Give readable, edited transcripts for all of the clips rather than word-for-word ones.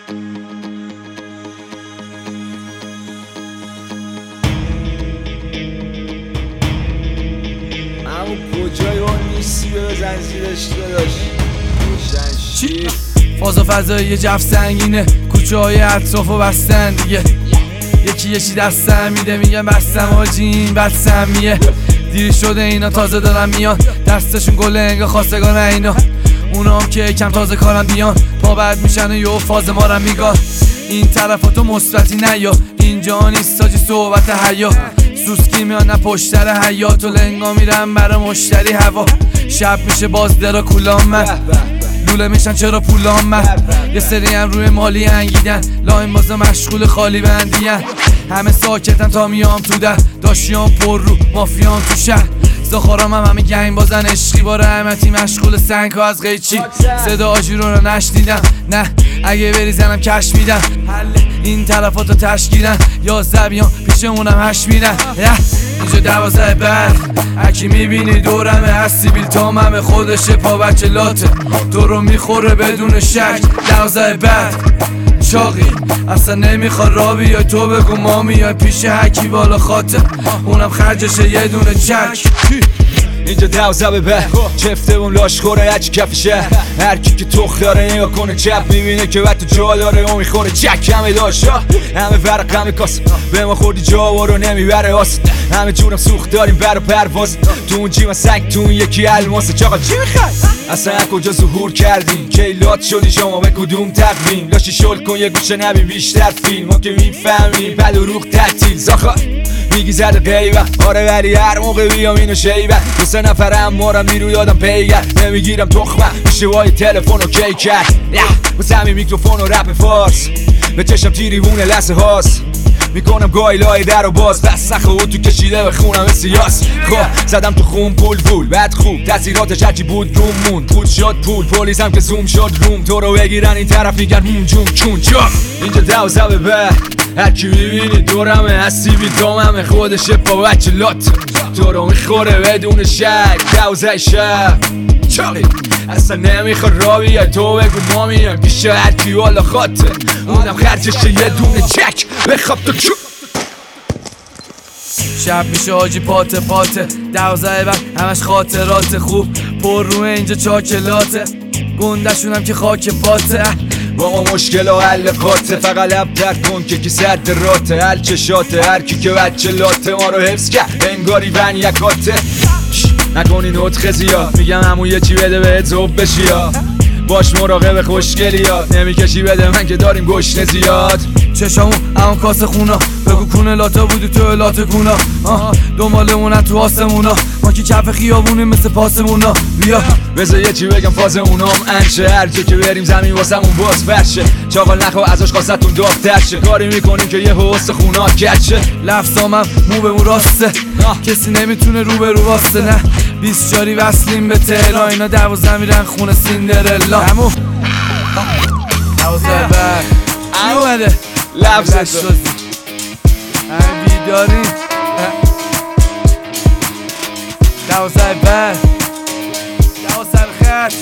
همون کجای اون نیستی به زنجیرش داداش چی؟ فاز و فضایی جف سنگینه، کوچه های اطرافو بستن دیگه. یکی چی دستم میده میگم بستم آجی این بدسمیه. دیر شده اینا تازه دارن میان، دستشون گل انگا خواستگان اینا. اونا هم که کم تازه کارن بیان، پا بد میشن و یه فاز ما رو میگن. این طرفاتو مثبتی نیا، اینجا نیست آجی صحبت حیا. سوسکی میان نه پشتر حیات و لنگا میرن برا مشتری هوا. شب میشه باز درا کولام من لوله میشن چرا پولام من. یه سری هم روی مالی انگیدن، لاین بازا مشغول خالی بندین. همه ساکتن تا میام تو در، داشیام پر رو مافیام تو شهر. زخارام همه گنگ بازن عشقی با رحمتی مشغول سنگ ها از قیچی. صدا آجیرون رو نشنیدم، نه اگه بری زنم کش میدم. این طرفاتو تشکیلن یا زبیان پیشمونم هش میرن. اینجا 12 بعد هکی میبینی دورمه، از سیبیل تاممه خودشه پا بچه لاته. تو رو میخوره بدون شک 12 بعد چاقی اصلا نمیخواد را بیای. تو بگو ما میای پیش هکی بالا خاطر، اونم خرجشه یه دونه چک. اینجا 12 به چفته اون لاش خوره هرچی کفشه. هرکی که تخ داره نگاه کنه چپ میبینه که بعد تو جا داره اون میخوره چک. همه داشتا همه ورق همه کاس به ما خوردی جا رو نمیبره آست. همه جورم سوخت داریم برا پرواز، تو اون جیما سنگ تو اون یکی الماسه. چاقا چی میخوای؟ اصلا کجا ظهور کردیم کیلات شدی شما به کدوم تقویم؟ لاشی شل کن یه گوشه نبین بیشتر فیلم ما که میفهمیم بد و روح تعطیل. زاخا میگی زده قیبه آره ولی هر موقع بیام اینو شیبه. دو سه نفرم مارم نیرو یادم پیگر نمیگیرم تخمه میشه وای تلفن اوکی کرد. واسه همین میکروفون و رپ فارس به چشم تیریونه لحظه هاست. میکنم گاهی لای در و باز بس نخه تو کشیده به خونم سیاس. خب زدم تو خون پول بعد خوب تاثیراتش هرچی بود روم مون. پول شد پول پلیسم که زوم شد روم. تو رو بگیرن این طرف میگن مون جون چون چا. اینجا 12 به هرکی میبینی دورمه، هستی بی داممه خودشه پا بچه لات. تو رو میخوره بدون شک 12 شب چاقی اصلا نمیخواد را بیای. تو بگو ما میایم پیش هرکی والا خاطر، اونم خرجشه یه دونه چک. بخواب تو چو شب میشه آجی پاته 12 بعد همش خاطرات خوب پر روی اینجا چاکلاته. گندشونم که خاک پاته با ما مشکل و حل قاطه. فقط لب درد کن که کی صد راته حل چشاته. هرکی که بچه لاته ما رو حفظ کرد انگاری ون یکاته. نکنی نطخه زیاد میگم همون یه چی بده بهت زوب بشی یا باش مراقب خوشگلی ها. نمیکشی بده من که داریم گشنه زیاد. چشامون اون کاسه خونا بگو کونه لاتا بودی تو لاته کونا. دنبالمونن تو آسمونا ما که کف خیابونیم مثل پاسمونا. بیا بذار یه چی بگم فاز اونام انشه. هر جا که بریم زمین واسمون باز فرشه. چاقال نخوا ازش خواستتون دافتر شه. کاری میکنیم که یه حوست خونا کچه. لفظامم مو به مو راسته کسی نمیتونه رو به رو واسه. نه 20 جاری وصلیم به تهران اینا 12 میرن خونه سیندرلا. همون 12 بعد چی اومده؟ لفظت رو همه بیداریم 12 بعد 12 خط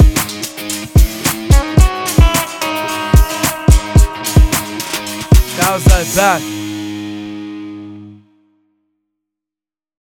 12 بعد